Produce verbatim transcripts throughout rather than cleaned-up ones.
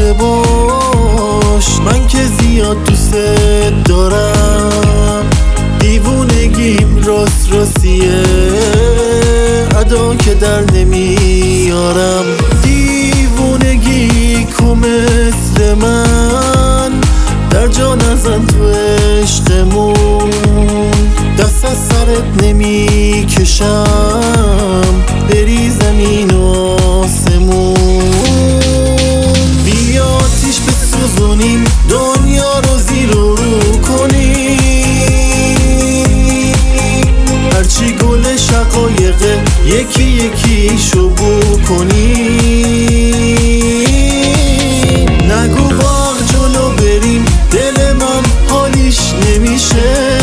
داشته باش، من که زیاد دوست دارم. دیوونگیم راست راستیه، ادا که در نمیارم. دیوونگی کو مثل من در جا نزن تو عشقمون. دست از سرت نمی کشم بری زمین و آسمون. بیا آتیش بسوزونیم دنیا رو زیر و رو کنیم. هرچی گل شقایقه یکی یکی شو بو کنیم. نگو باغ جلو بریم، دل من حالیش نمیشه.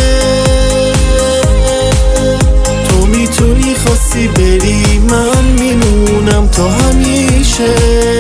تو میتونی خواستی بری، من میمونم تا همیشه.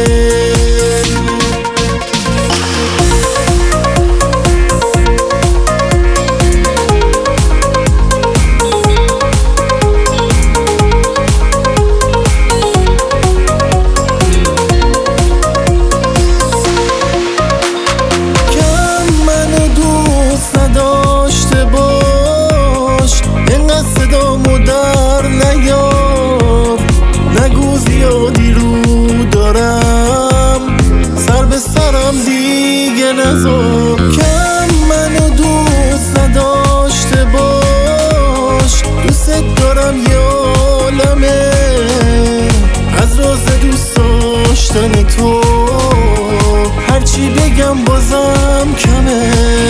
صدامو در نیار، نگو زیادی رو دارم، سر به سرم دیگه نذار. کم منو دوست نداشته باش، دوست دارم یه عالمه از راز دوست داشتن تو. هرچی بگم بازم کمه.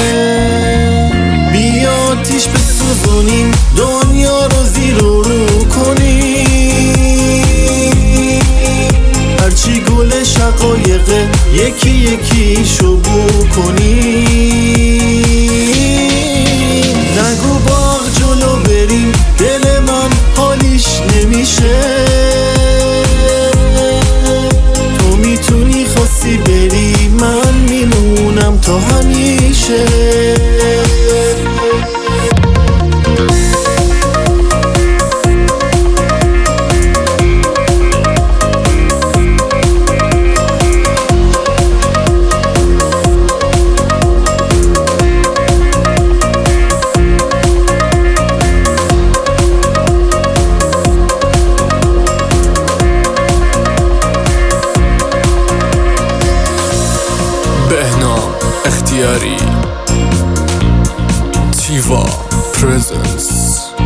بیا آتیش بسوزونیم دنیا رو زیر و رو کنیم. هرچی گل شقایقه یکی یکی شو بو کنیم. نگو باغ جلو بریم، دل من حالیش نمیشه. تو میتونی خواستی بری، من میمونم تا همیشه. بهنام اختیاری، تیوا پرزنس.